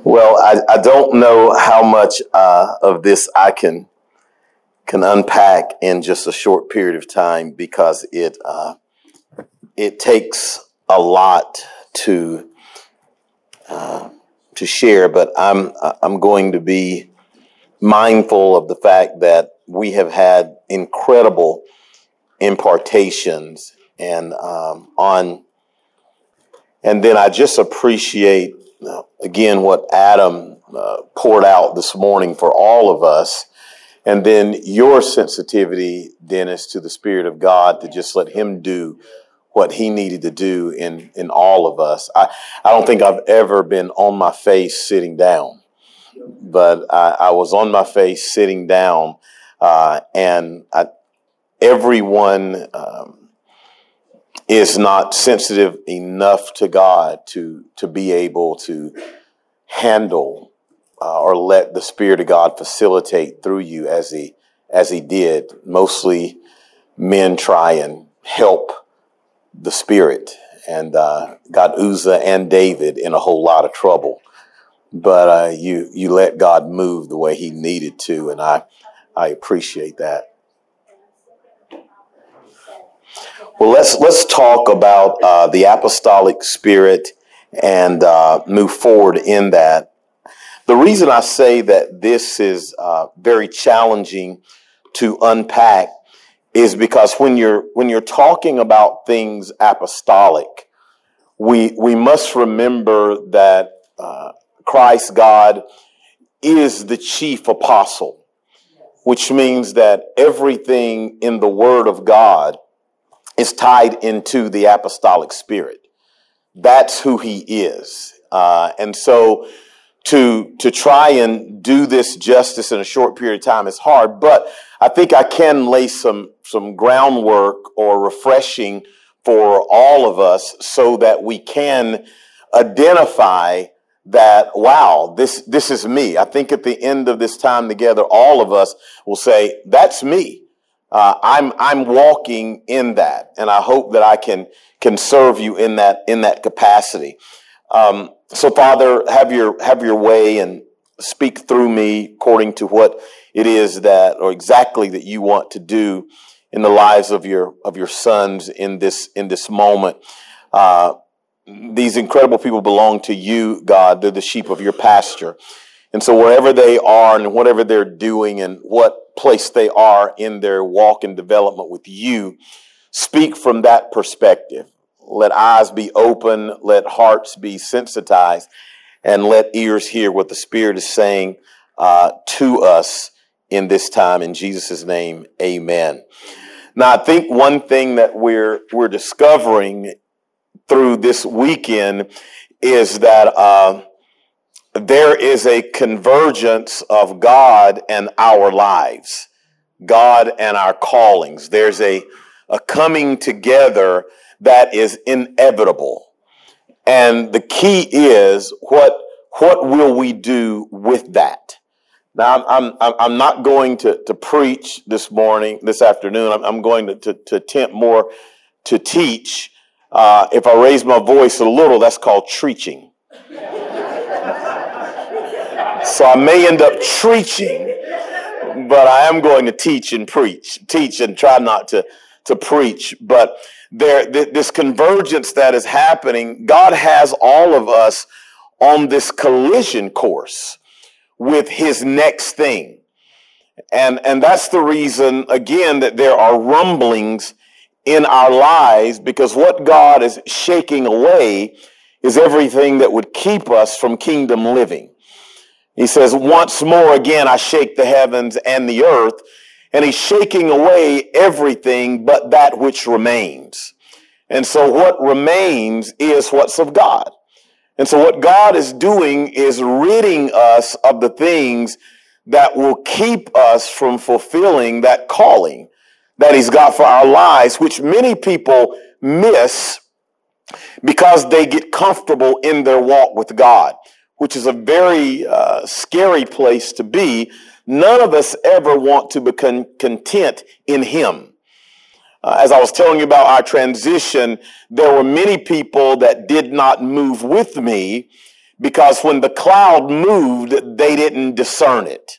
Well, I don't know how much of this I can unpack in just a short period of time because it takes a lot to share. But I'm going to be mindful of the fact that we have had incredible impartations and then I just appreciate again what Adam poured out this morning for all of us, and then your sensitivity, Dennis, to the Spirit of God to just let Him do what He needed to do in all of us. I don't think I've ever been on my face sitting down, but I was on my face sitting down, and everyone is not sensitive enough to God to be able to handle or let the Spirit of God facilitate through you as he did. Mostly men try and help the Spirit, and got Uzzah and David in a whole lot of trouble. But you let God move the way He needed to, and I appreciate that. Well, let's talk about the apostolic spirit and move forward in that. The reason I say that this is very challenging to unpack is because when you're talking about things apostolic, we must remember that Christ God is the chief apostle, which means that everything in the Word of God is tied into the apostolic spirit. That's who He is. And so to try and do this justice in a short period of time is hard, but I think I can lay some groundwork or refreshing for all of us so that we can identify that, wow, this is me. I think at the end of this time together, all of us will say, that's me. I'm walking in that, and I hope that I can serve you in that capacity. So Father, have your way and speak through me according to what it is that, or exactly that you want to do in the lives of your sons in this moment. These incredible people belong to you, God. They're the sheep of your pasture. And so wherever they are and whatever they're doing and what place they are in their walk and development with you, speak from that perspective. Let eyes be open, let hearts be sensitized, and let ears hear what the Spirit is saying to us in this time. In Jesus' name, amen. Now, I think one thing that we're discovering through this weekend is that there is a convergence of God and our lives, God and our callings. There's a coming together that is inevitable. And the key is what will we do with that? Now, I'm not going to preach this afternoon. I'm going to attempt more to teach. If I raise my voice a little, that's called treaching. So I may end up preaching, but I am going to teach and try not to preach. But this convergence that is happening, God has all of us on this collision course with His next thing. And that's the reason, again, that there are rumblings in our lives, because what God is shaking away is everything that would keep us from kingdom living. He says, once more again, I shake the heavens and the earth, and He's shaking away everything but that which remains. And so what remains is what's of God. And so what God is doing is ridding us of the things that will keep us from fulfilling that calling that He's got for our lives, which many people miss because they get comfortable in their walk with God, which is a very scary place to be. None of us ever want to become content in Him. As I was telling you about our transition, there were many people that did not move with me because when the cloud moved, they didn't discern it.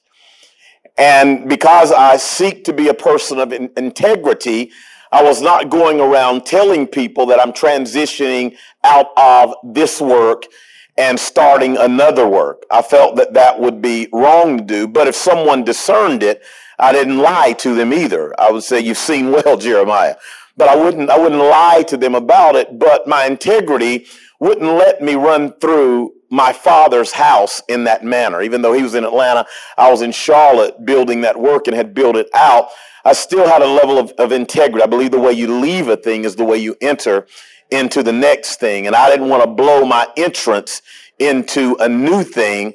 And because I seek to be a person of integrity, I was not going around telling people that I'm transitioning out of this work and starting another work. I felt that that would be wrong to do. But if someone discerned it, I didn't lie to them either. I would say, "You've seen well, Jeremiah." But I wouldn't lie to them about it. But my integrity wouldn't let me run through my father's house in that manner. Even though he was in Atlanta, I was in Charlotte building that work and had built it out. I still had a level of integrity. I believe the way you leave a thing is the way you enter into the next thing. And I didn't want to blow my entrance into a new thing.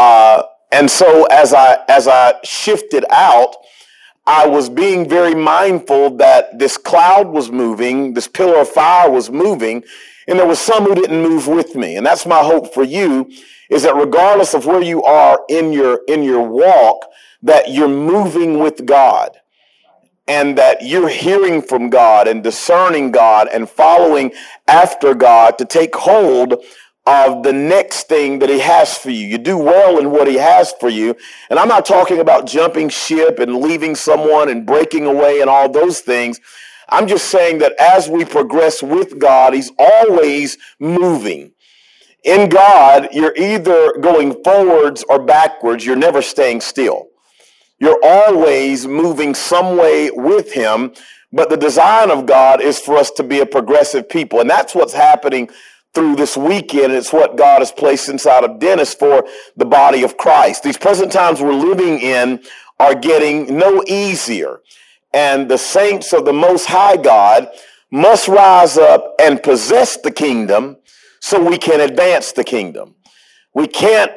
And so as I shifted out, I was being very mindful that this cloud was moving, this pillar of fire was moving, and there was some who didn't move with me. And that's my hope for you, is that regardless of where you are in your walk, that you're moving with God, and that you're hearing from God and discerning God and following after God to take hold of the next thing that he has for you. You do well in what he has for you. And I'm not talking about jumping ship and leaving someone and breaking away and all those things. I'm just saying that as we progress with God, he's always moving. In God, you're either going forwards or backwards. You're never staying still. You're always moving some way with him. But the design of God is for us to be a progressive people. And that's what's happening through this weekend. It's what God has placed inside of Dennis for the body of Christ. These present times we're living in are getting no easier. And the saints of the Most High God must rise up and possess the kingdom so we can advance the kingdom. We can't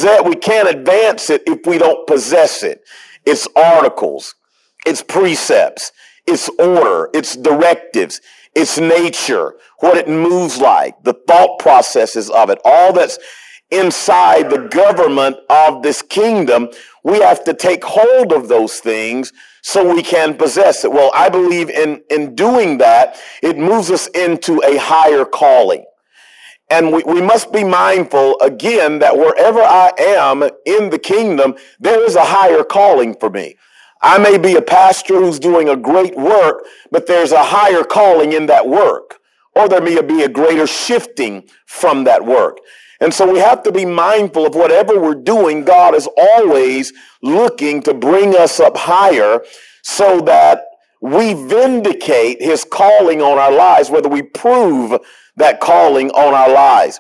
advance it if we don't possess it. Its articles, its precepts, its order, its directives, its nature, what it moves like, the thought processes of it, all that's inside the government of this kingdom. We have to take hold of those things so we can possess it. Well, I believe in doing that, it moves us into a higher calling. And we must be mindful, again, that wherever I am in the kingdom, there is a higher calling for me. I may be a pastor who's doing a great work, but there's a higher calling in that work. Or there may be a greater shifting from that work. And so we have to be mindful of whatever we're doing. God is always looking to bring us up higher so that we vindicate his calling on our lives, whether we prove that calling on our lives.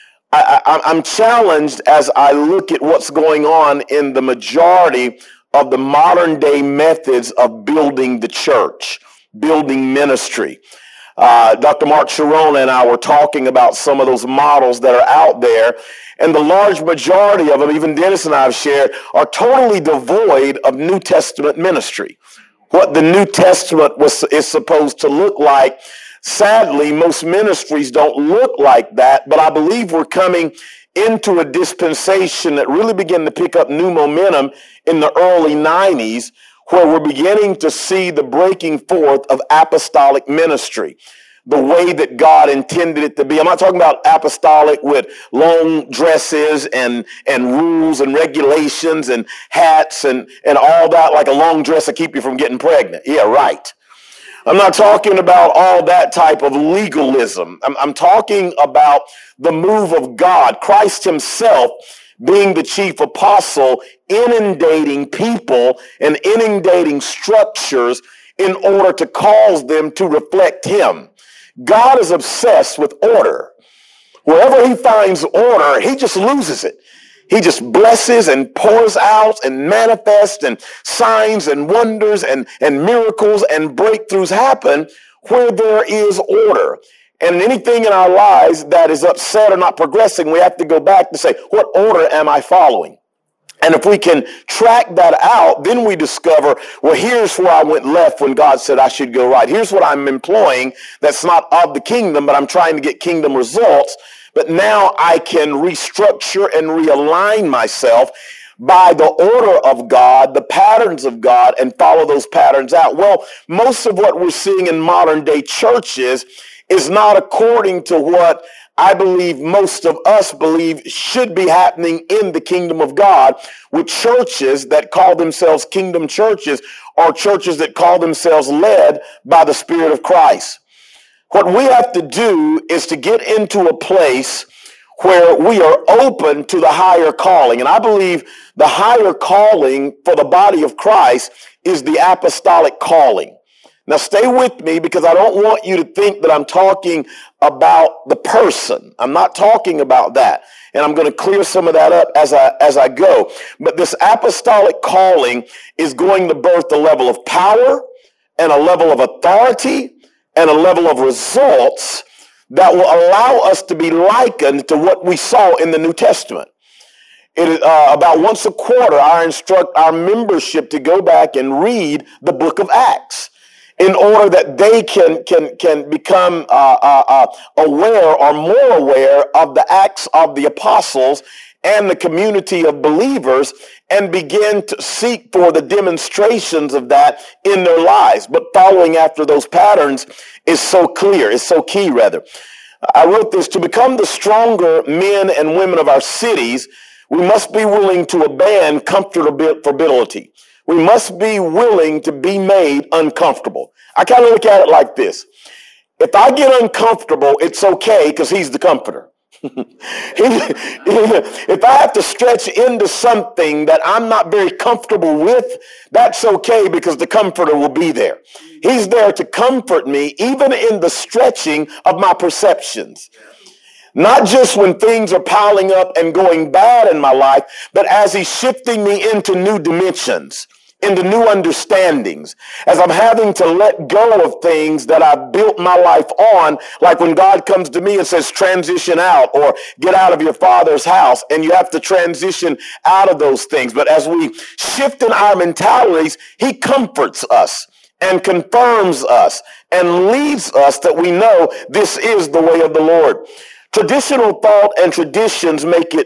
I'm challenged as I look at what's going on in the majority of the modern day methods of building the church, building ministry. Dr. Mark Sharona and I were talking about some of those models that are out there, and the large majority of them, even Dennis and I have shared, are totally devoid of New Testament ministry. What the New Testament is supposed to look like. Sadly, most ministries don't look like that, but I believe we're coming into a dispensation that really began to pick up new momentum in the early 90s, where we're beginning to see the breaking forth of apostolic ministry, the way that God intended it to be. I'm not talking about apostolic with long dresses and rules and regulations and hats and all that, like a long dress to keep you from getting pregnant. Yeah, right. I'm not talking about all that type of legalism. I'm talking about the move of God, Christ himself being the chief apostle, inundating people and inundating structures in order to cause them to reflect him. God is obsessed with order. Wherever he finds order, he just loses it. He just blesses and pours out and manifests, and signs and wonders and miracles and breakthroughs happen where there is order. And anything in our lives that is upset or not progressing, we have to go back to say, what order am I following? And if we can track that out, then we discover, well, here's where I went left when God said I should go right. Here's what I'm employing that's not of the kingdom, but I'm trying to get kingdom results. But now I can restructure and realign myself by the order of God, the patterns of God, and follow those patterns out. Well, most of what we're seeing in modern day churches is not according to what I believe most of us believe should be happening in the kingdom of God, with churches that call themselves kingdom churches or churches that call themselves led by the Spirit of Christ. What we have to do is to get into a place where we are open to the higher calling. And I believe the higher calling for the body of Christ is the apostolic calling. Now stay with me, because I don't want you to think that I'm talking about the person. I'm not talking about that. And I'm going to clear some of that up as I go. But this apostolic calling is going to birth a level of power and a level of authority and a level of results that will allow us to be likened to what we saw in the New Testament. It is about once a quarter, I instruct our membership to go back and read the book of Acts, in order that they can become aware or more aware of the acts of the apostles and the community of believers, and begin to seek for the demonstrations of that in their lives. But following after those patterns is so clear, is so key rather. I wrote this: to become the stronger men and women of our cities, we must be willing to abandon comfortability. We must be willing to be made uncomfortable. I kind of look at it like this. If I get uncomfortable, it's okay, because he's the comforter. If I have to stretch into something that I'm not very comfortable with, that's okay, because the comforter will be there. He's there to comfort me, even in the stretching of my perceptions. Not just when things are piling up and going bad in my life, but as he's shifting me into new dimensions, into new understandings, as I'm having to let go of things that I've built my life on, like when God comes to me and says, transition out, or get out of your father's house, and you have to transition out of those things. But as we shift in our mentalities, he comforts us and confirms us and leads us that we know this is the way of the Lord. Traditional thought and traditions make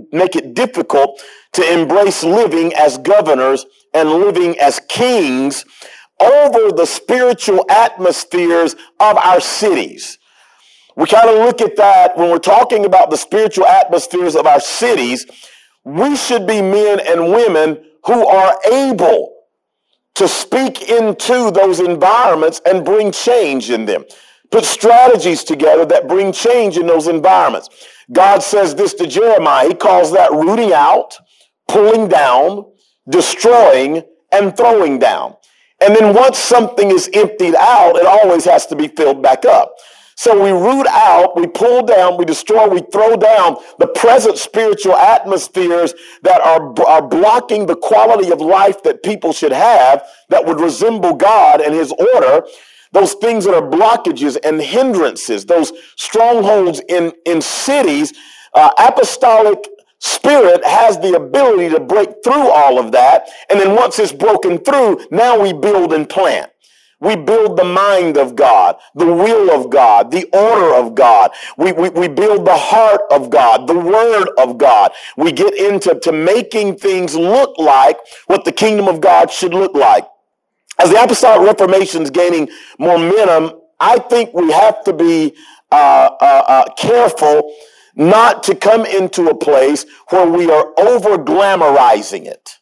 it difficult to embrace living as governors and living as kings over the spiritual atmospheres of our cities. We kind of look at that when we're talking about the spiritual atmospheres of our cities. We should be men and women who are able to speak into those environments and bring change in them. Put strategies together that bring change in those environments. God says this to Jeremiah. He calls that rooting out, pulling down, destroying, and throwing down. And then once something is emptied out, it always has to be filled back up. So we root out, we pull down, we destroy, we throw down the present spiritual atmospheres that are blocking the quality of life that people should have, that would resemble God and his order. Those things that are blockages and hindrances, those strongholds in cities. Apostolic Spirit has the ability to break through all of that. And then once it's broken through, now we build and plant. We build the mind of God, the will of God, the order of God. We build the heart of God, the word of God. We get into making things look like what the kingdom of God should look like. As the Apostolic Reformation is gaining momentum, I think we have to be careful not to come into a place where we are over-glamorizing it.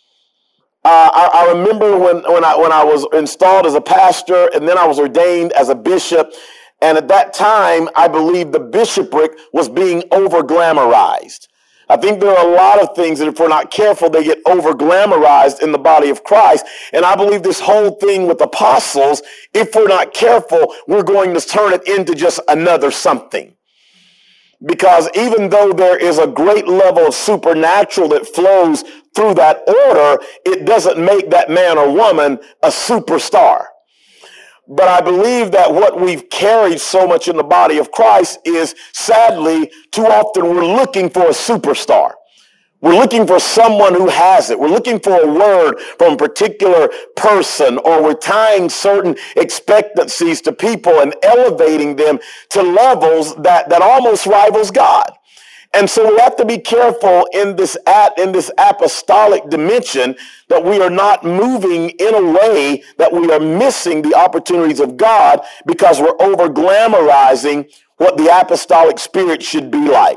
I remember when I was installed as a pastor, and then I was ordained as a bishop, and at that time, I believe the bishopric was being over-glamorized. I think there are a lot of things that if we're not careful, they get over-glamorized in the body of Christ. And I believe this whole thing with apostles, if we're not careful, we're going to turn it into just another something. Because even though there is a great level of supernatural that flows through that order, it doesn't make that man or woman a superstar. But I believe that what we've carried so much in the body of Christ is, sadly, too often we're looking for a superstar. We're looking for someone who has it. We're looking for a word from a particular person, or we're tying certain expectancies to people and elevating them to levels that almost rivals God. And so we have to be careful in this apostolic dimension that we are not moving in a way that we are missing the opportunities of God, because we're over glamorizing what the apostolic spirit should be like.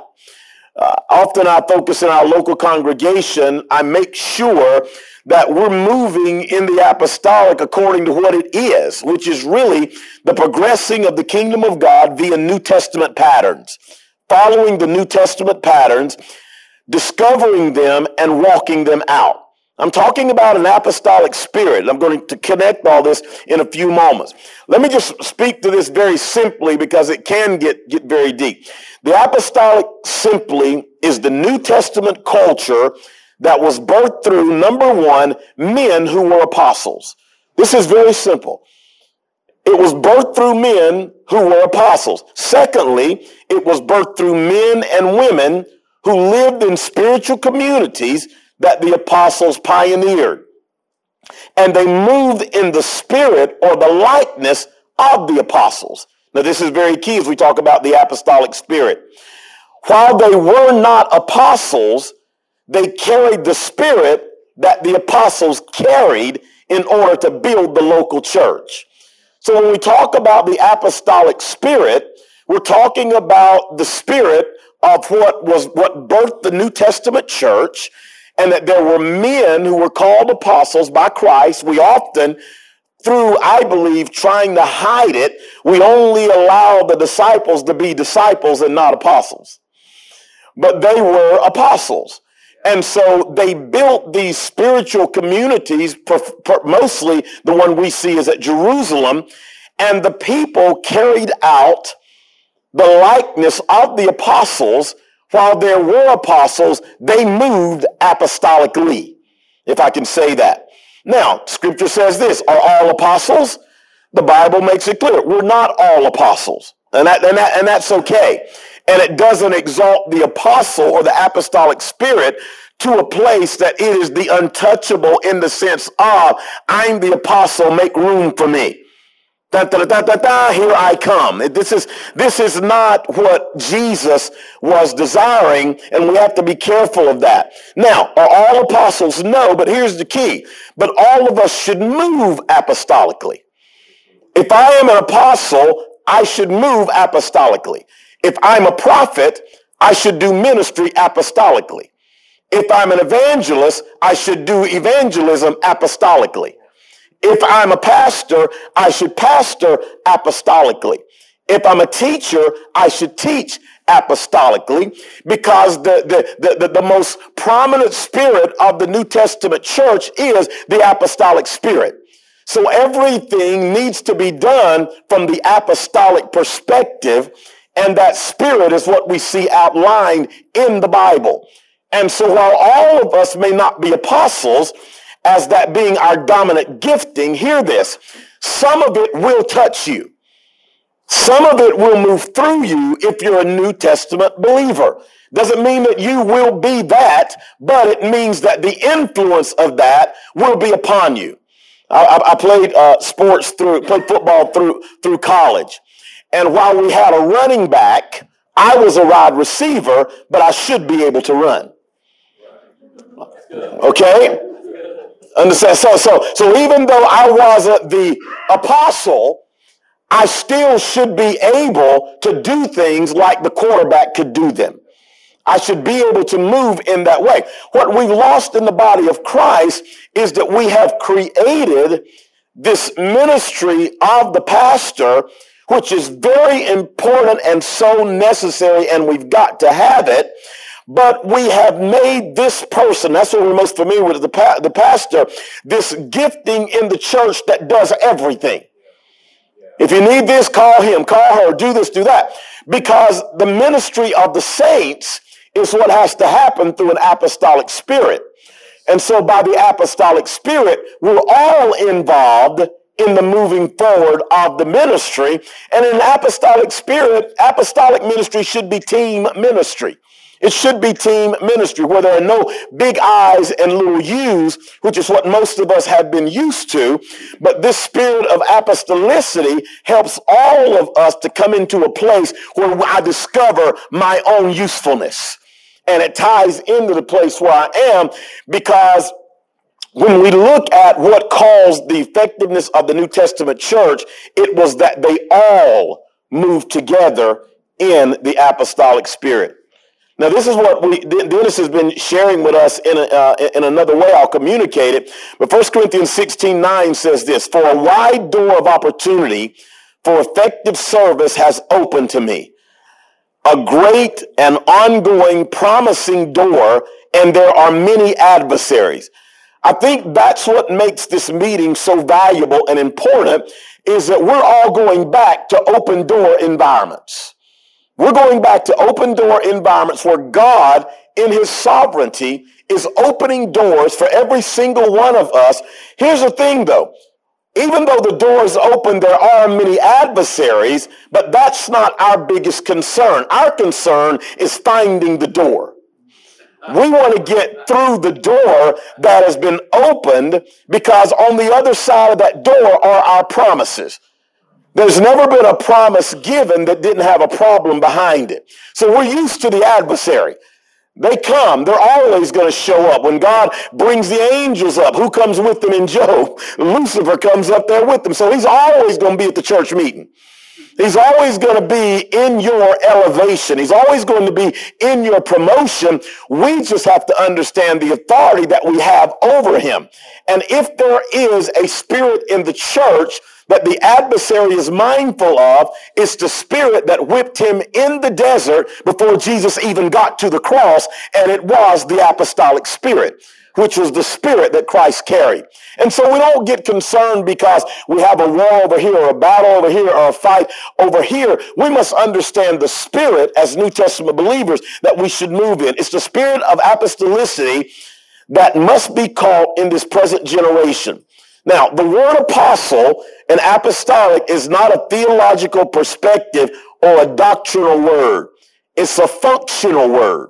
Often I focus in our local congregation, I make sure that we're moving in the apostolic according to what it is, which is really the progressing of the kingdom of God via New Testament patterns, following the New Testament patterns, discovering them and walking them out. I'm talking about an apostolic spirit. I'm going to connect all this in a few moments. Let me just speak to this very simply because it can get very deep. The apostolic simply is the New Testament culture that was birthed through, number one, men who were apostles. This is very simple. It was birthed through men who were apostles. Secondly, it was birthed through men and women who lived in spiritual communities that the apostles pioneered. And they moved in the spirit or the likeness of the apostles. Now, this is very key as we talk about the apostolic spirit. While they were not apostles, they carried the spirit that the apostles carried in order to build the local church. So when we talk about the apostolic spirit, we're talking about the spirit of what birthed the New Testament church, and that there were men who were called apostles by Christ. We often, through, I believe, trying to hide it, we only allow the disciples to be disciples and not apostles. But they were apostles. And so they built these spiritual communities, mostly the one we see is at Jerusalem, and the people carried out the likeness of the apostles. While there were apostles, they moved apostolically, if I can say that. Now, Scripture says this, are all apostles? The Bible makes it clear, we're not all apostles, and that's okay. And it doesn't exalt the apostle or the apostolic spirit to a place that it is the untouchable in the sense of, I'm the apostle, make room for me. Da, da, da, da, da, here I come. This is not what Jesus was desiring, and we have to be careful of that. Now, are all apostles? No, but here's the key. But all of us should move apostolically. If I am an apostle, I should move apostolically. If I'm a prophet, I should do ministry apostolically. If I'm an evangelist, I should do evangelism apostolically. If I'm a pastor, I should pastor apostolically. If I'm a teacher, I should teach apostolically, because the most prominent spirit of the New Testament church is the apostolic spirit. So everything needs to be done from the apostolic perspective, and that spirit is what we see outlined in the Bible. And so while all of us may not be apostles, as that being our dominant gifting, hear this, some of it will touch you. Some of it will move through you if you're a New Testament believer. Doesn't mean that you will be that, but it means that the influence of that will be upon you. I played played football through college. And while we had a running back, I was a wide receiver, but I should be able to run. Okay? Understand? So even though I wasn't the apostle, I still should be able to do things like the quarterback could do them. I should be able to move in that way. What we've lost in the body of Christ is that we have created this ministry of the pastor, which is very important and so necessary, and we've got to have it. But we have made this person, that's what we're most familiar with, the pastor, this gifting in the church that does everything. If you need this, call him, call her, do this, do that. Because the ministry of the saints is what has to happen through an apostolic spirit. And so by the apostolic spirit, we're all involved in the moving forward of the ministry. And in an apostolic spirit, apostolic ministry should be team ministry. It should be team ministry where there are no big I's and little U's, which is what most of us have been used to. But this spirit of apostolicity helps all of us to come into a place where I discover my own usefulness. And it ties into the place where I am, because when we look at what caused the effectiveness of the New Testament church, it was that they all moved together in the apostolic spirit. Now, this is what Dennis has been sharing with us in another way. I'll communicate it. But 1 Corinthians 16:9 says this: "For a wide door of opportunity for effective service has opened to me. A great and ongoing promising door, and there are many adversaries." I think that's what makes this meeting so valuable and important, is that we're all going back to open door environments. We're going back to open door environments where God, in his sovereignty, is opening doors for every single one of us. Here's the thing, though. Even though the door is open, there are many adversaries, but that's not our biggest concern. Our concern is finding the door. We want to get through the door that has been opened, because on the other side of that door are our promises. There's never been a promise given that didn't have a problem behind it. So we're used to the adversary. They come. They're always going to show up. When God brings the angels up, who comes with them in Job? Lucifer comes up there with them. So he's always going to be at the church meeting. He's always going to be in your elevation. He's always going to be in your promotion. We just have to understand the authority that we have over him. And if there is a spirit in the church that the adversary is mindful of, it's the spirit that whipped him in the desert before Jesus even got to the cross, and it was the apostolic spirit, which was the spirit that Christ carried. And so we don't get concerned because we have a war over here, or a battle over here, or a fight over here. We must understand the spirit as New Testament believers that we should move in. It's the spirit of apostolicity that must be caught in this present generation. Now, the word apostle and apostolic is not a theological perspective or a doctrinal word. It's a functional word.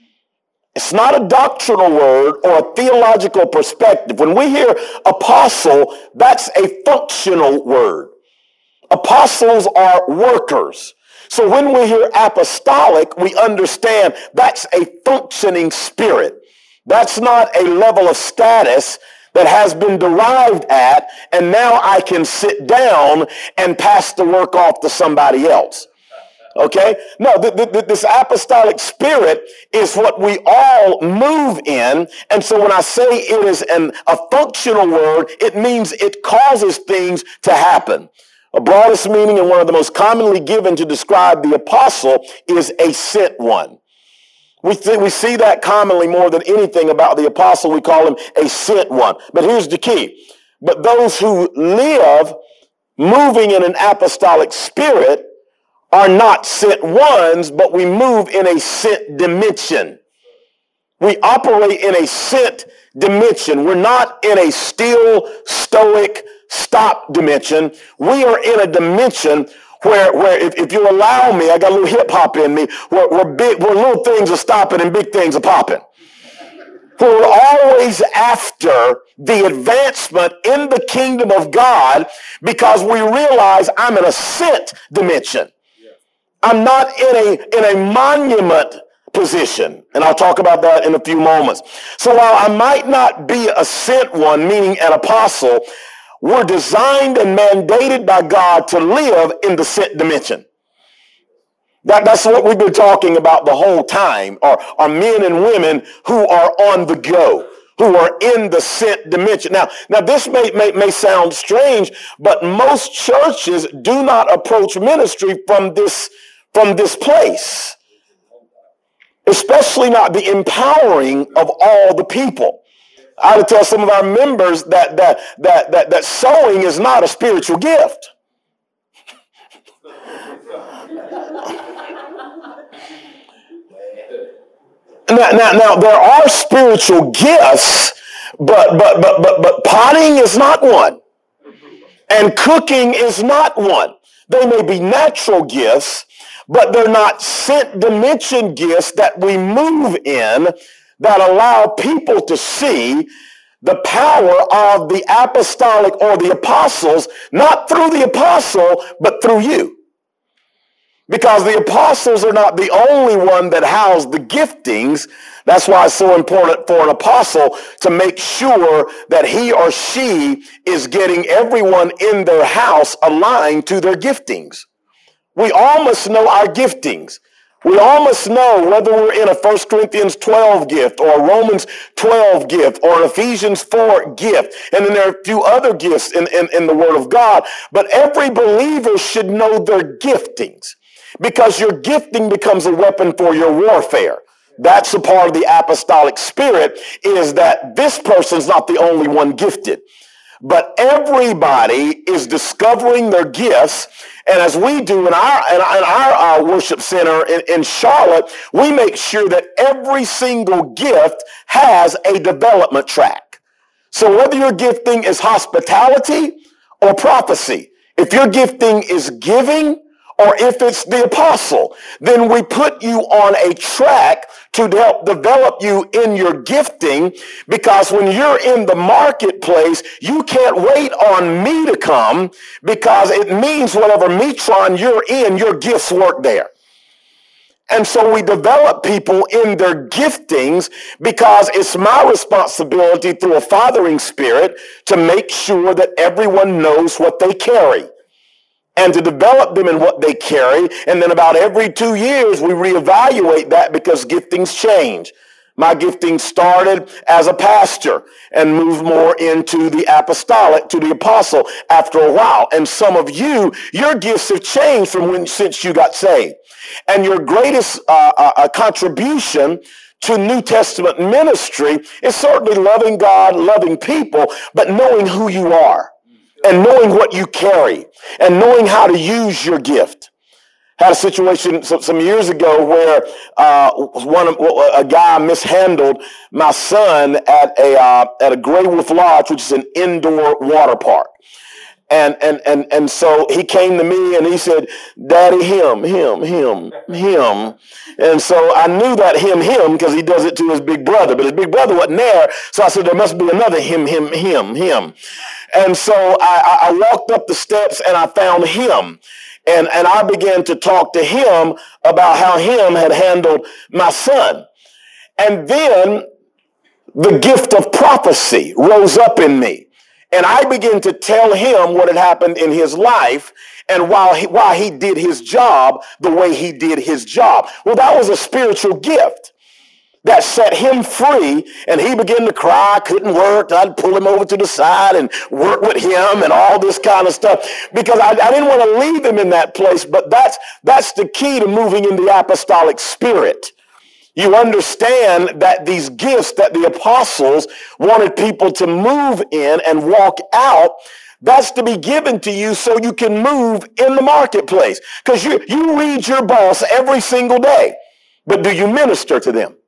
It's not a doctrinal word or a theological perspective. When we hear apostle, that's a functional word. Apostles are workers. So when we hear apostolic, we understand that's a functioning spirit. That's not a level of status that has been derived at, and now I can sit down and pass the work off to somebody else. Okay? No, this apostolic spirit is what we all move in. And so when I say it is a functional word, it means it causes things to happen. A broadest meaning, and one of the most commonly given to describe the apostle, is a sent one. We see that commonly more than anything about the apostle. We call him a sent one. But here's the key. But those who live moving in an apostolic spirit are not sent ones, but we move in a sent dimension. We operate in a sent dimension. We're not in a still, stoic, stop dimension. We are in a dimension where if you allow me, I got a little hip hop in me, where little things are stopping and big things are popping. Where we're always after the advancement in the kingdom of God, because we realize I'm in a sent dimension. I'm not in a monument position. And I'll talk about that in a few moments. So while I might not be a sent one, meaning an apostle, we're designed and mandated by God to live in the sent dimension. That's what we've been talking about the whole time, are men and women who are on the go, who are in the sent dimension. Now this may sound strange, but most churches do not approach ministry from this place, especially not the empowering of all the people. I would tell some of our members that sowing is not a spiritual gift. Now there are spiritual gifts, but potting is not one, and cooking is not one. They may be natural gifts, but they're not sent dimension gifts that we move in that allow people to see the power of the apostolic or the apostles, not through the apostle, but through you. Because the apostles are not the only one that house the giftings. That's why it's so important for an apostle to make sure that he or she is getting everyone in their house aligned to their giftings. We all must know our giftings. We all must know whether we're in a 1 Corinthians 12 gift or a Romans 12 gift or an Ephesians 4 gift. And then there are a few other gifts in the Word of God. But every believer should know their giftings, because your gifting becomes a weapon for your warfare. That's a part of the apostolic spirit, is that this person's not the only one gifted. But everybody is discovering their gifts. And as we do in our worship center in Charlotte, we make sure that every single gift has a development track. So whether your gifting is hospitality or prophecy, if your gifting is giving, or if it's the apostle, then we put you on a track to help develop you in your gifting, because when you're in the marketplace, you can't wait on me to come, because it means whatever metron you're in, your gifts work there. And so we develop people in their giftings, because it's my responsibility through a fathering spirit to make sure that everyone knows what they carry, and to develop them in what they carry. And then about every 2 years, we reevaluate that, because giftings change. My gifting started as a pastor and moved more into the apostolic, to the apostle after a while. And some of you, your gifts have changed since you got saved. And your greatest contribution to New Testament ministry is certainly loving God, loving people, but knowing who you are, and knowing what you carry, and knowing how to use your gift. Had a situation some years ago where a guy mishandled my son at a Grey Wolf Lodge, which is an indoor water park. And so he came to me and he said, "Daddy, him." And so I knew that him, because he does it to his big brother, but his big brother wasn't there. So I said, there must be another him. And so I walked up the steps and I found him. And I began to talk to him about how him had handled my son. And then the gift of prophecy rose up in me. And I began to tell him what had happened in his life, and why he did his job the way he did his job. Well, that was a spiritual gift that set him free, and he began to cry, couldn't work. I'd pull him over to the side and work with him and all this kind of stuff, because I didn't want to leave him in that place. But that's the key to moving in the apostolic spirit. You understand that these gifts that the apostles wanted people to move in and walk out, that's to be given to you so you can move in the marketplace. Because you read your boss every single day, but do you minister to them?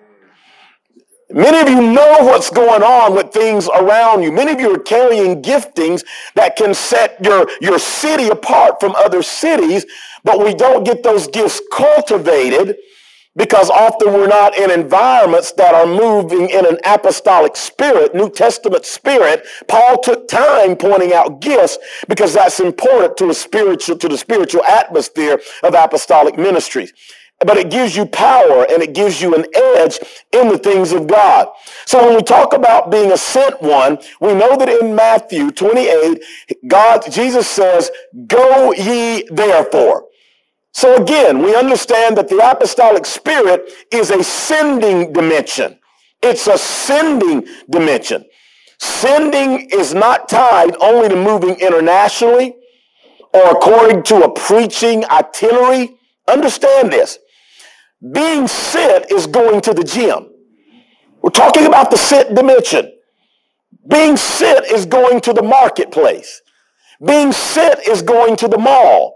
Many of you know what's going on with things around you. Many of you are carrying giftings that can set your city apart from other cities, but we don't get those gifts cultivated, because often we're not in environments that are moving in an apostolic spirit, New Testament spirit. Paul took time pointing out gifts, because that's important to the spiritual atmosphere of apostolic ministries. But it gives you power, and it gives you an edge in the things of God. So when we talk about being a sent one, we know that in Matthew 28, Jesus says, "Go ye therefore." So again, we understand that the apostolic spirit is a sending dimension. It's a sending dimension. Sending is not tied only to moving internationally or according to a preaching itinerary. Understand this. Being sent is going to the gym. We're talking about the sent dimension. Being sent is going to the marketplace. Being sent is going to the mall.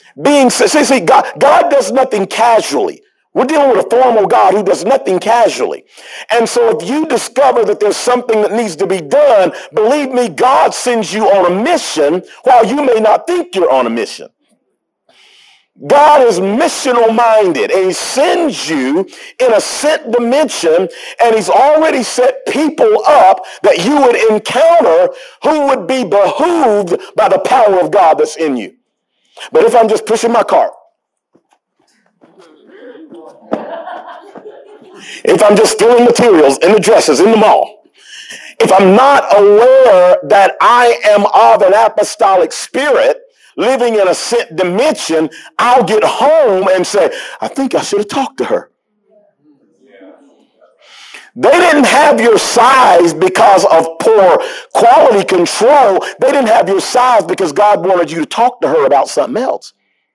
God does nothing casually. We're dealing with a formal God who does nothing casually. And so if you discover that there's something that needs to be done, believe me, God sends you on a mission while you may not think you're on a mission. God is missional minded, and he sends you in a sent dimension, and he's already set people up that you would encounter who would be behooved by the power of God that's in you. But if I'm just pushing my cart, if I'm just throwing materials in the dresses in the mall, if I'm not aware that I am of an apostolic spirit, living in a sent dimension, I'll get home and say, I think I should have talked to her. They didn't have your size because of poor quality control. They didn't have your size because God wanted you to talk to her about something else.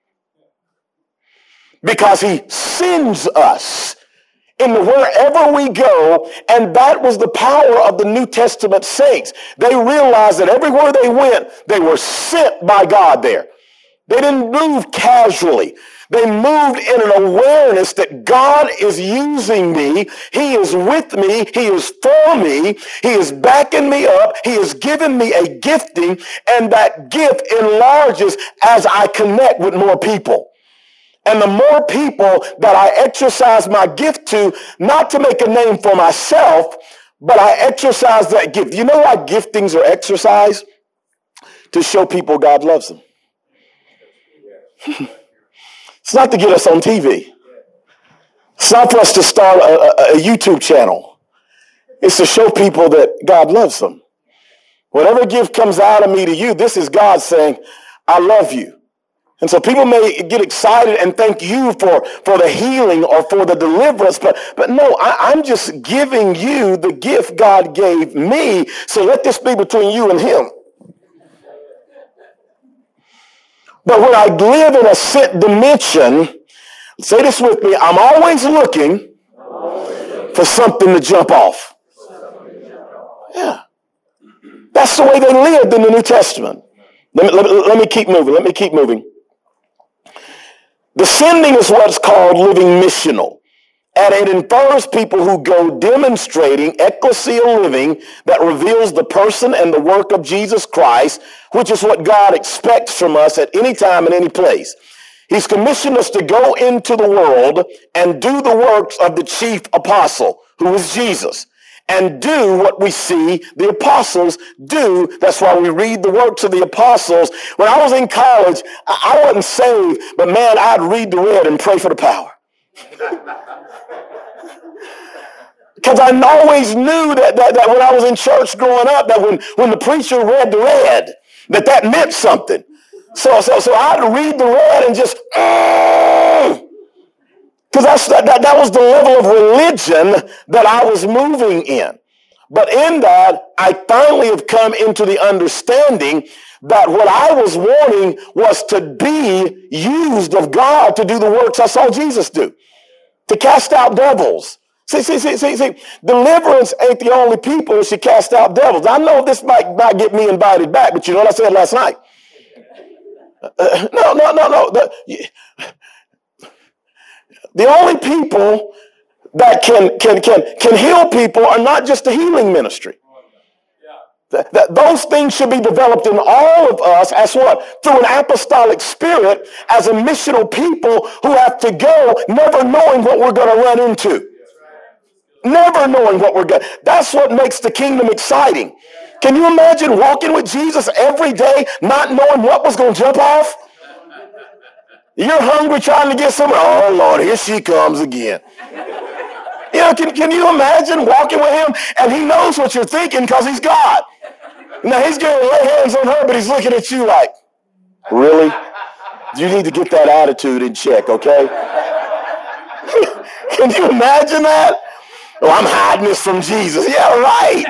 Because he sends us in wherever we go, and that was the power of the New Testament saints. They realized that everywhere they went, they were sent by God there. They didn't move casually. They moved in an awareness that God is using me. He is with me. He is for me. He is backing me up. He is giving me a gifting, and that gift enlarges as I connect with more people. And the more people that I exercise my gift to, not to make a name for myself, but I exercise that gift. You know why giftings are exercised? To show people God loves them. It's not to get us on TV. It's not for us to start a YouTube channel. It's to show people that God loves them. Whatever gift comes out of me to you, this is God saying, I love you. And so people may get excited and thank you for the healing or for the deliverance, but no, I'm just giving you the gift God gave me, so let this be between you and him. But when I live in a sent dimension, say this with me, I'm always looking for something to jump off. Yeah. That's the way they lived in the New Testament. Let me keep moving. The sending is what's called living missional. And it infers people who go demonstrating ecclesial living that reveals the person and the work of Jesus Christ, which is what God expects from us at any time and any place. He's commissioned us to go into the world and do the works of the chief apostle, who is Jesus, and do what we see the apostles do. That's why we read the works of the apostles. When I was in college, I wasn't saved, but man, I'd read the word and pray for the power. Because I always knew that when I was in church growing up, that when the preacher read the red, that meant something. So I'd read the red and just, because that was the level of religion that I was moving in. But in that, I finally have come into the understanding that what I was wanting was to be used of God to do the works I saw Jesus do, to cast out devils. See, deliverance ain't the only people who should cast out devils. I know this might not get me invited back, but you know what I said last night? No. The only people that can heal people are not just the healing ministry. Those things should be developed in all of us as what? Through an apostolic spirit, as a missional people who have to go never knowing what we're going to run into. Never knowing what we're going to. That's what makes the kingdom exciting. Can you imagine walking with Jesus every day, not knowing what was going to jump off? You're hungry trying to get somewhere. Oh, Lord, here she comes again. You know, can you imagine walking with him? And he knows what you're thinking because he's God. Now, he's going to lay hands on her, but he's looking at you like, really? You need to get that attitude in check, okay? Can you imagine that? Oh, I'm hiding this from Jesus. Yeah, right.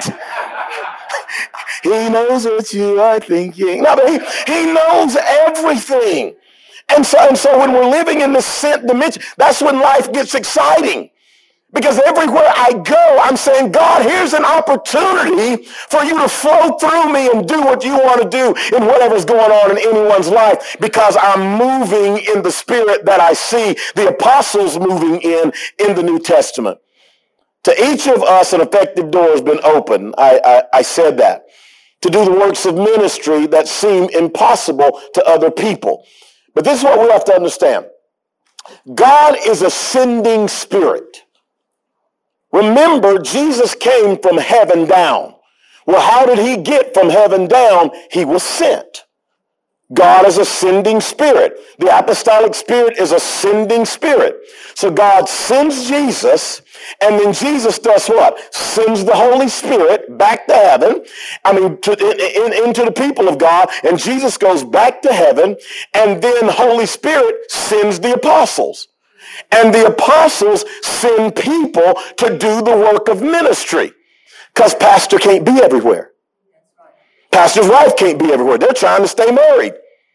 He knows what you are thinking. No, but he knows everything. And so when we're living in this sent dimension, that's when life gets exciting. Because everywhere I go, I'm saying, God, here's an opportunity for you to flow through me and do what you want to do in whatever's going on in anyone's life, because I'm moving in the spirit that I see the apostles moving in the New Testament. To each of us, an effective door has been opened. I said that. To do the works of ministry that seem impossible to other people. But this is what we have to understand. God is a sending spirit. Remember, Jesus came from heaven down. Well, how did he get from heaven down? He was sent. God is a sending spirit. The apostolic spirit is a sending spirit. So God sends Jesus, and then Jesus does what? Sends the Holy Spirit back to heaven. Into the people of God, and Jesus goes back to heaven, and then the Holy Spirit sends the apostles. And the apostles send people to do the work of ministry. Because pastor can't be everywhere. Pastor's wife can't be everywhere. They're trying to stay married.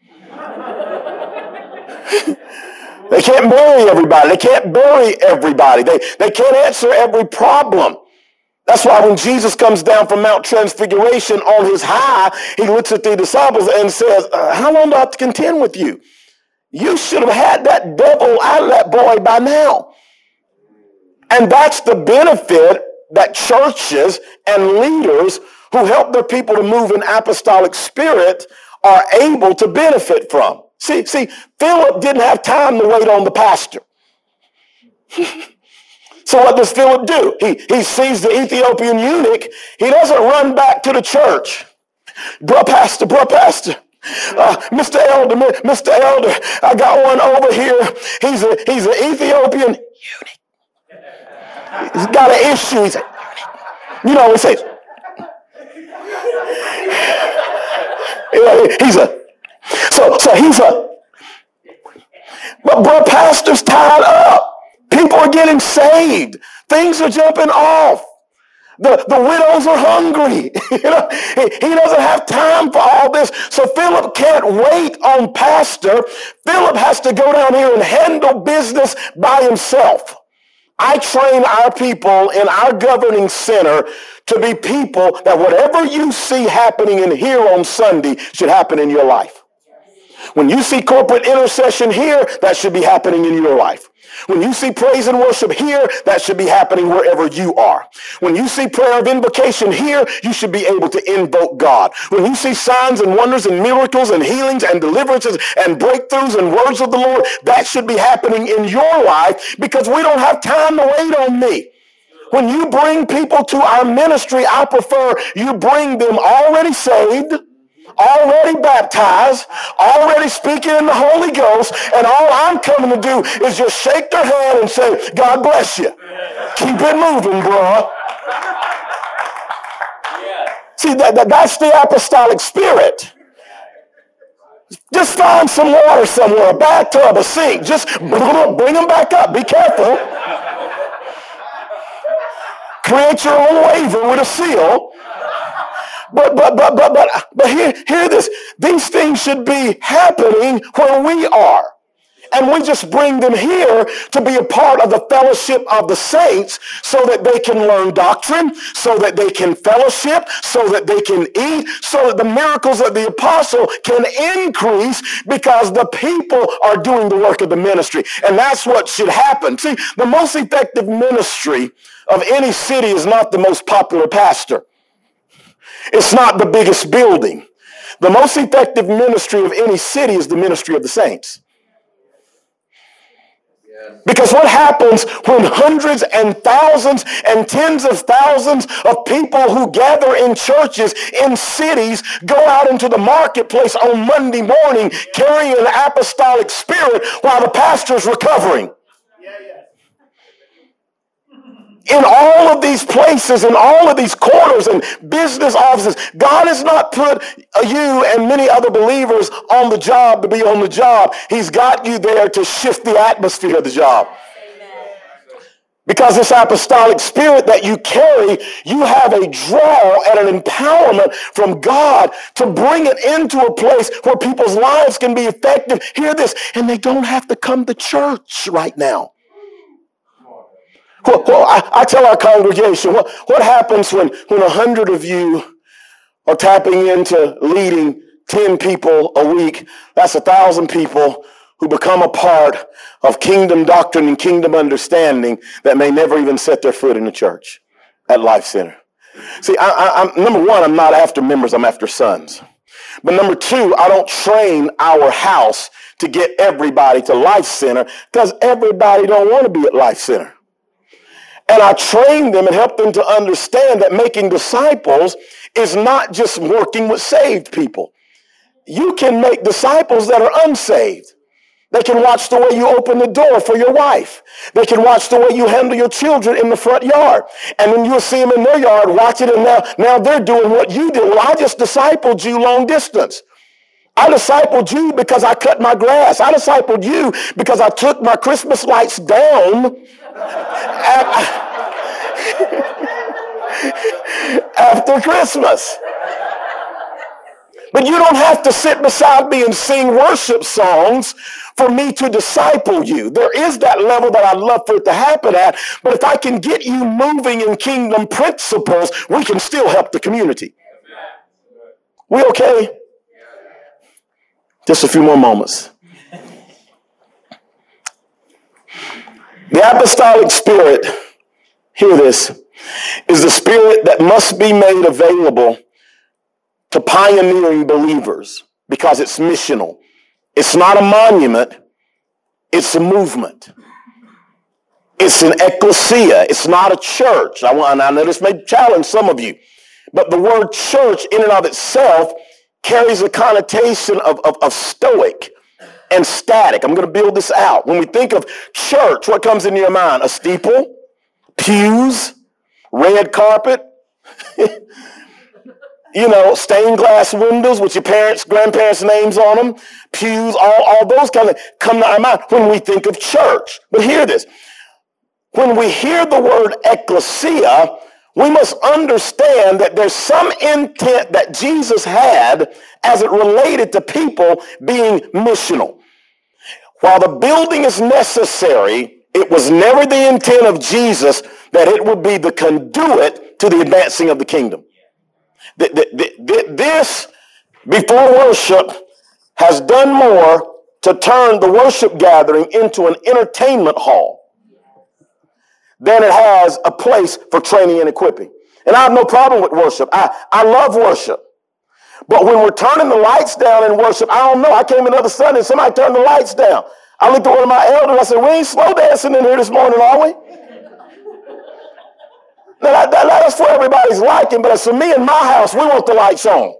They can't marry everybody. They can't bury everybody. They can't answer every problem. That's why when Jesus comes down from Mount Transfiguration on his high, he looks at the disciples and says, how long do I have to contend with you? You should have had that devil out of that boy by now. And that's the benefit that churches and leaders who help their people to move in apostolic spirit are able to benefit from. See, Philip didn't have time to wait on the pastor. So what does Philip do? He sees the Ethiopian eunuch. He doesn't run back to the church. Bruh, pastor. Mr. Elder, I got one over here. He's an Ethiopian eunuch. He's got an issue. He's like, you know what he says? But bro, pastor's tied up. People are getting saved. Things are jumping off. The widows are hungry. He doesn't have time for all this. So Philip can't wait on pastor. Philip has to go down here and handle business by himself. I train our people in our governing center to be people that whatever you see happening in here on Sunday should happen in your life. When you see corporate intercession here, that should be happening in your life. When you see praise and worship here, that should be happening wherever you are. When you see prayer of invocation here, you should be able to invoke God. When you see signs and wonders and miracles and healings and deliverances and breakthroughs and words of the Lord, that should be happening in your life, because we don't have time to wait on me. When you bring people to our ministry, I prefer you bring them already saved, already baptized, already speaking in the Holy Ghost, and all I'm coming to do is just shake their hand and say, God bless you. Keep it moving, bro. See, that's the apostolic spirit. Just find some water somewhere, a bathtub, a sink. Just bring them back up. Be careful. Create your own waiver with a seal. But hear this. These things should be happening where we are. And we just bring them here to be a part of the fellowship of the saints so that they can learn doctrine, so that they can fellowship, so that they can eat, so that the miracles of the apostle can increase because the people are doing the work of the ministry. And that's what should happen. See, the most effective ministry of any city is not the most popular pastor. It's not the biggest building. The most effective ministry of any city is the ministry of the saints. Because what happens when hundreds and thousands and tens of thousands of people who gather in churches in cities go out into the marketplace on Monday morning carrying an apostolic spirit while the pastor's recovering? In all of these places, in all of these corners and business offices, God has not put you and many other believers on the job to be on the job. He's got you there to shift the atmosphere of the job. Because this apostolic spirit that you carry, you have a draw and an empowerment from God to bring it into a place where people's lives can be effective. Hear this, and they don't have to come to church right now. Well, I tell our congregation, what happens when 100 of you are tapping into leading 10 people a week? That's 1,000 people who become a part of kingdom doctrine and kingdom understanding that may never even set their foot in the church at Life Center. See, I'm number one, I'm not after members, I'm after sons. But number two, I don't train our house to get everybody to Life Center because everybody don't want to be at Life Center. And I train them and help them to understand that making disciples is not just working with saved people. You can make disciples that are unsaved. They can watch the way you open the door for your wife. They can watch the way you handle your children in the front yard. And then you'll see them in their yard watching, and now they're doing what you did. Well, I just discipled you long distance. I discipled you because I cut my grass. I discipled you because I took my Christmas lights down after Christmas. But you don't have to sit beside me and sing worship songs for me to disciple you. There is that level that I'd love for it to happen at, but if I can get you moving in kingdom principles, we can still help the community. We okay? Just a few more moments. The apostolic spirit, hear this, is the spirit that must be made available to pioneering believers because it's missional. It's not a monument, it's a movement. It's an ecclesia. It's not a church. I know this may challenge some of you, but the word church in and of itself carries a connotation of stoic and static. I'm going to build this out. When we think of church, what comes into your mind? A steeple, pews, red carpet, stained glass windows with your parents, grandparents' names on them, pews, all those kind of come to our mind when we think of church. But hear this. When we hear the word ecclesia, we must understand that there's some intent that Jesus had as it related to people being missional. While the building is necessary, it was never the intent of Jesus that it would be the conduit to the advancing of the kingdom. This, before worship, has done more to turn the worship gathering into an entertainment hall than it has a place for training and equipping. And I have no problem with worship. I love worship. But when we're turning the lights down in worship, I don't know. I came another Sunday and somebody turned the lights down. I looked at one of my elders and I said, we ain't slow dancing in here this morning, are we? Now, that's for everybody's liking, but as for me and my house, we want the lights on.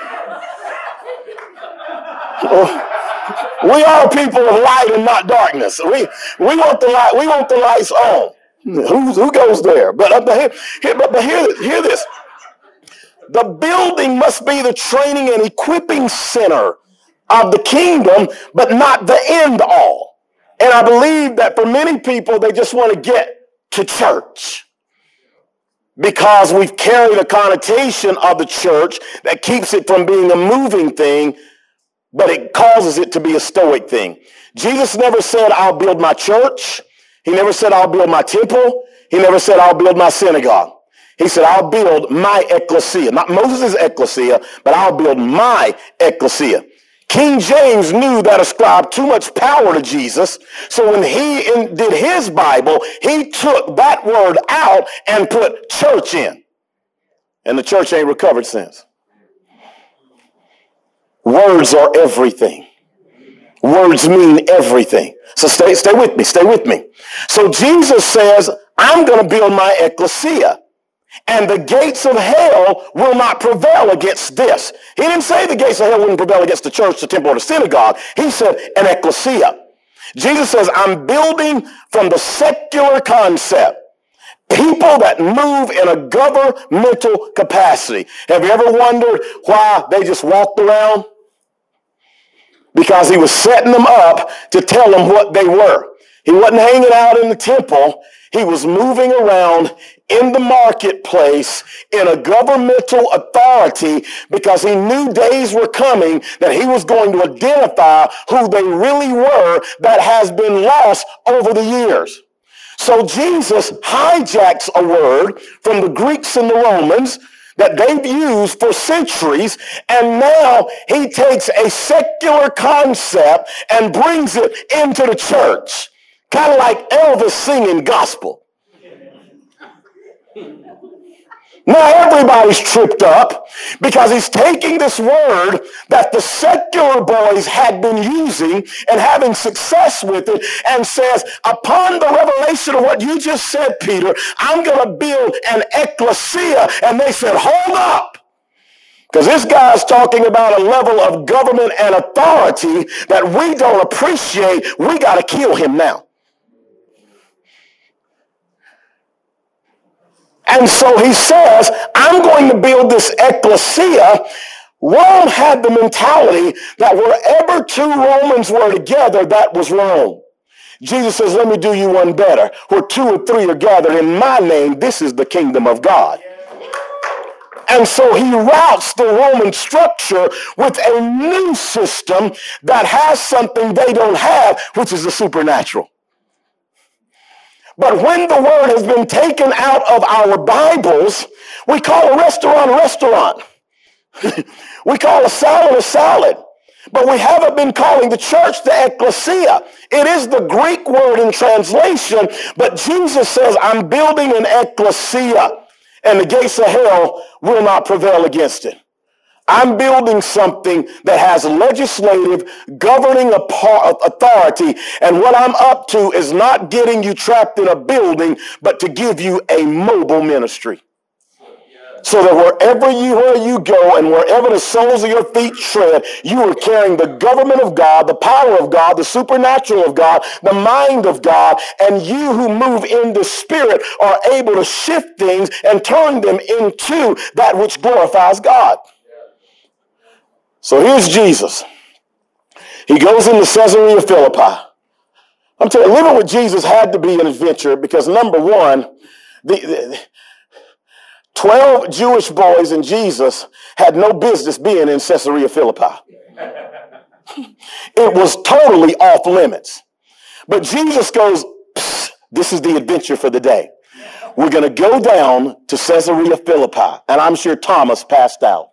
We are people of light and not darkness. We want the light. We want the lights on. Who goes there? But hear this. The building must be the training and equipping center of the kingdom, but not the end all. And I believe that for many people, they just want to get to church because we've carried a connotation of the church that keeps it from being a moving thing, but it causes it to be a stoic thing. Jesus never said, I'll build my church. He never said, I'll build my temple. He never said, I'll build my synagogue. He said, I'll build my ecclesia. Not Moses' ecclesia, but I'll build my ecclesia. King James knew that ascribed too much power to Jesus. So when he did his Bible, he took that word out and put church in. And the church ain't recovered since. Words are everything. Words mean everything. So stay with me. Stay with me. So Jesus says, I'm going to build my ecclesia. And the gates of hell will not prevail against this. He didn't say the gates of hell wouldn't prevail against the church, the temple, or the synagogue. He said an ecclesia. Jesus says, I'm building from the secular concept. People that move in a governmental capacity. Have you ever wondered why they just walked around? Because he was setting them up to tell them what they were. He wasn't hanging out in the temple. He was moving around in the marketplace in a governmental authority because he knew days were coming that he was going to identify who they really were that has been lost over the years. So Jesus hijacks a word from the Greeks and the Romans that they've used for centuries, and now he takes a secular concept and brings it into the church. Kind of like Elvis singing gospel. Now everybody's tripped up because he's taking this word that the secular boys had been using and having success with it and says, upon the revelation of what you just said, Peter, I'm going to build an ecclesia. And they said, hold up. Because this guy's talking about a level of government and authority that we don't appreciate. We got to kill him now. And so he says, I'm going to build this ecclesia. Rome had the mentality that wherever two Romans were together, that was Rome. Jesus says, let me do you one better. Where two or three are gathered in my name, this is the kingdom of God. And so he routes the Roman structure with a new system that has something they don't have, which is the supernatural. But when the word has been taken out of our Bibles, we call a restaurant a restaurant. We call a salad. But we haven't been calling the church the ecclesia. It is the Greek word in translation, but Jesus says, I'm building an ecclesia, and the gates of hell will not prevail against it. I'm building something that has legislative, governing authority, and what I'm up to is not getting you trapped in a building, but to give you a mobile ministry. So that wherever you go and wherever the soles of your feet tread, you are carrying the government of God, the power of God, the supernatural of God, the mind of God, and you who move in the Spirit are able to shift things and turn them into that which glorifies God. So here's Jesus. He goes into Caesarea Philippi. I'm telling you, living with Jesus had to be an adventure because, number one, the 12 Jewish boys and Jesus had no business being in Caesarea Philippi. It was totally off limits. But Jesus goes, this is the adventure for the day. We're going to go down to Caesarea Philippi. And I'm sure Thomas passed out.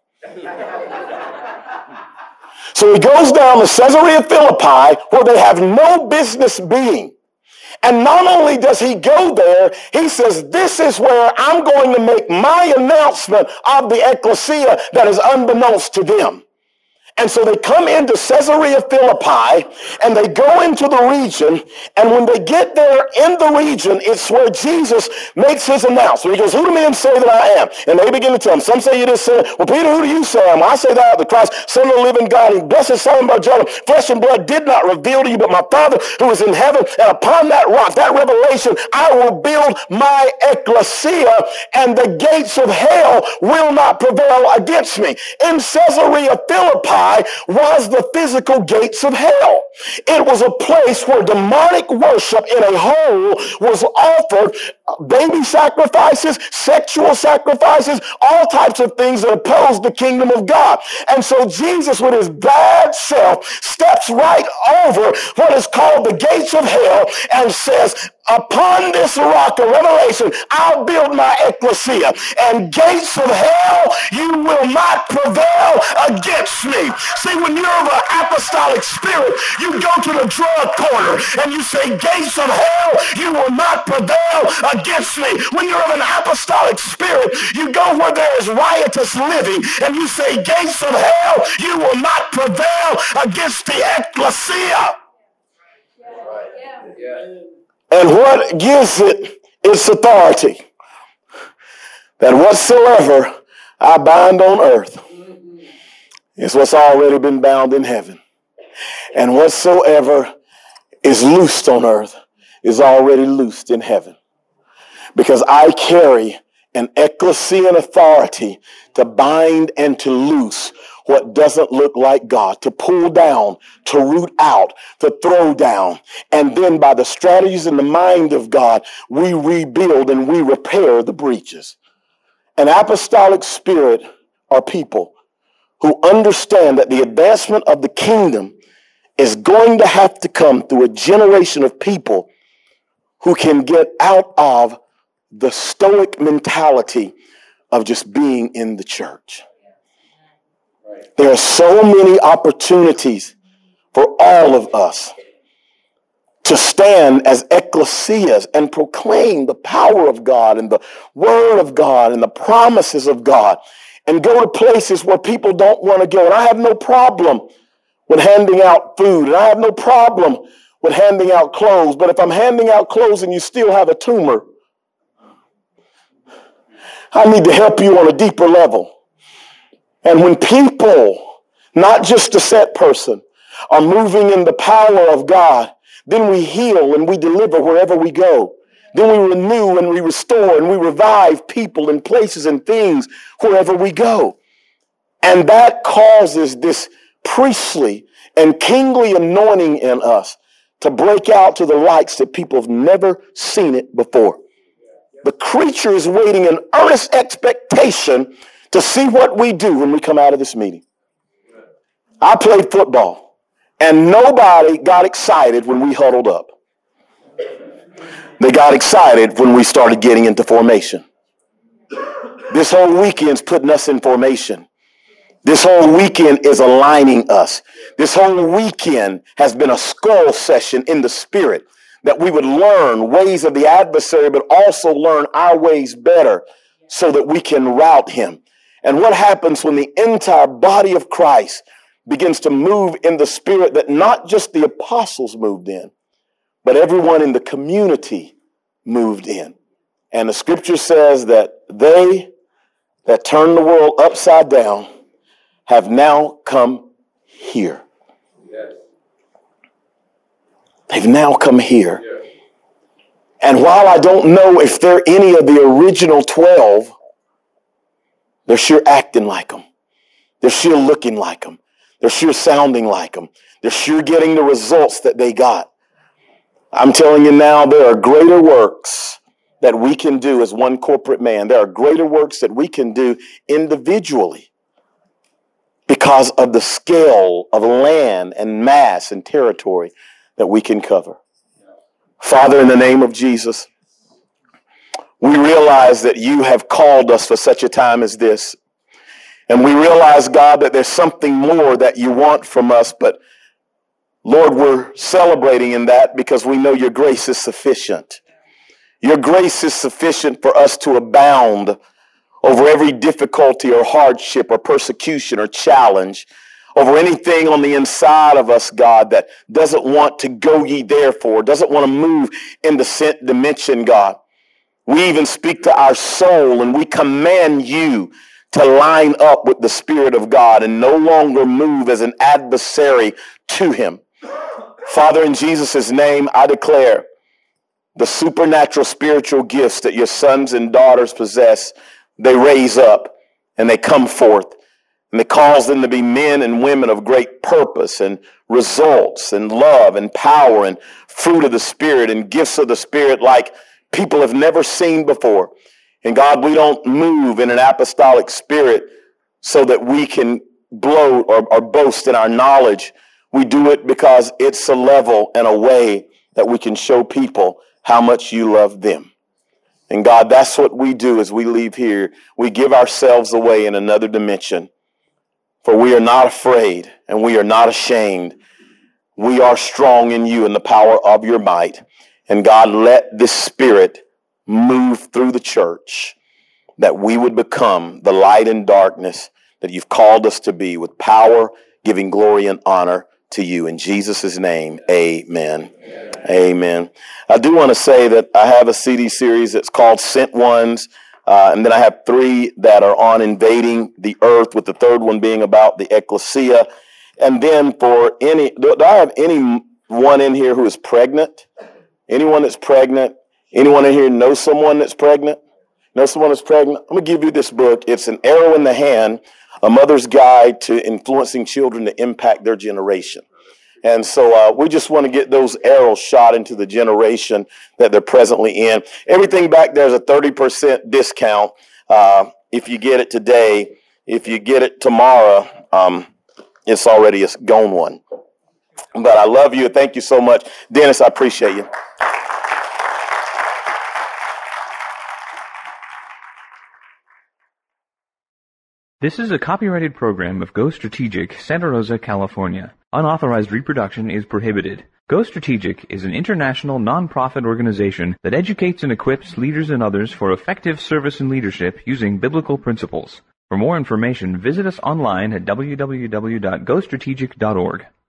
So he goes down to Caesarea Philippi where they have no business being. And not only does he go there, he says, this is where I'm going to make my announcement of the ecclesia that is unbeknownst to them. And so they come into Caesarea Philippi and they go into the region. And when they get there in the region, it's where Jesus makes his announcement. He goes, who do men say that I am? And they begin to tell him. Some say you this, well, Peter, who do you say I am? Well, I say thou art the Christ, Son of the living God. And blessed Son by John, flesh and blood did not reveal to you, but my Father who is in heaven. And upon that rock, that revelation, I will build my ecclesia, and the gates of hell will not prevail against me. In Caesarea Philippi was the physical gates of hell. It was a place where demonic worship in a whole was offered, baby sacrifices, sexual sacrifices, all types of things that opposed the kingdom of God. And so Jesus, with his bad self, steps right over what is called the gates of hell and says, upon this rock of revelation, I'll build my ecclesia, and gates of hell, you will not prevail against me. See, when you're of an apostolic spirit, you go to the drug corner and you say, gates of hell, you will not prevail against me. When you're of an apostolic spirit, you go where there is riotous living and you say, gates of hell, you will not prevail against the ecclesia. And what gives it its authority? That whatsoever I bind on earth is what's already been bound in heaven. And whatsoever is loosed on earth is already loosed in heaven. Because I carry an ecclesian authority to bind and to loose what doesn't look like God, to pull down, to root out, to throw down. And then by the strategies and the mind of God, we rebuild and we repair the breaches. An apostolic spirit are people who understand that the advancement of the kingdom is going to have to come through a generation of people who can get out of the stoic mentality of just being in the church. There are so many opportunities for all of us to stand as ecclesias and proclaim the power of God and the word of God and the promises of God and go to places where people don't want to go. And I have no problem with handing out food, and I have no problem with handing out clothes. But if I'm handing out clothes and you still have a tumor, I need to help you on a deeper level. And when people, not just a set person, are moving in the power of God, then we heal and we deliver wherever we go. Then we renew and we restore and we revive people and places and things wherever we go. And that causes this priestly and kingly anointing in us to break out to the likes that people have never seen it before. The creature is waiting in earnest expectation to see what we do when we come out of this meeting. I played football, and nobody got excited when we huddled up. They got excited when we started getting into formation. This whole weekend's putting us in formation. This whole weekend is aligning us. This whole weekend has been a skull session in the spirit, that we would learn ways of the adversary, but also learn our ways better so that we can rout him. And what happens when the entire body of Christ begins to move in the spirit that not just the apostles moved in, but everyone in the community moved in. And the scripture says that they that turned the world upside down have now come here. Yes. They've now come here. Yes. And while I don't know if they're any of the original 12, they're sure acting like them. They're sure looking like them. They're sure sounding like them. They're sure getting the results that they got. I'm telling you now, there are greater works that we can do as one corporate man. There are greater works that we can do individually because of the scale of land and mass and territory that we can cover. Father, in the name of Jesus, we realize that you have called us for such a time as this. And we realize, God, that there's something more that you want from us. But Lord, we're celebrating in that because we know your grace is sufficient. Your grace is sufficient for us to abound over every difficulty or hardship or persecution or challenge, over anything on the inside of us, God, that doesn't want to go ye therefore, doesn't want to move in the sent dimension, God. We even speak to our soul and we command you to line up with the Spirit of God and no longer move as an adversary to him. Father, in Jesus' name, I declare the supernatural spiritual gifts that your sons and daughters possess, they raise up and they come forth. And it calls them to be men and women of great purpose and results and love and power and fruit of the Spirit and gifts of the Spirit like people have never seen before. And God, we don't move in an apostolic spirit so that we can blow or boast in our knowledge. We do it because it's a level and a way that we can show people how much you love them. And God, that's what we do as we leave here. We give ourselves away in another dimension. For we are not afraid and we are not ashamed. We are strong in you in the power of your might. And God, let this Spirit move through the church, that we would become the light in darkness that you've called us to be, with power, giving glory and honor to you. In Jesus' name, amen. Amen. I do want to say that I have a CD series that's called Sent Ones. And then I have 3 that are on invading the earth, with the third one being about the ecclesia. And then for do I have anyone in here who is pregnant? Anyone that's pregnant? Anyone in here know someone that's pregnant? Know someone that's pregnant? I'm going to give you this book. It's An Arrow in the Hand, A Mother's Guide to Influencing Children to Impact Their Generation. And so we just want to get those arrows shot into the generation that they're presently in. Everything back there is a 30% discount if you get it today. If you get it tomorrow, it's already a gone one. But I love you. Thank you so much. Dennis, I appreciate you. This is a copyrighted program of Go Strategic, Santa Rosa, California. Unauthorized reproduction is prohibited. Go Strategic is an international non-profit organization that educates and equips leaders and others for effective service and leadership using biblical principles. For more information, visit us online at www.gostrategic.org.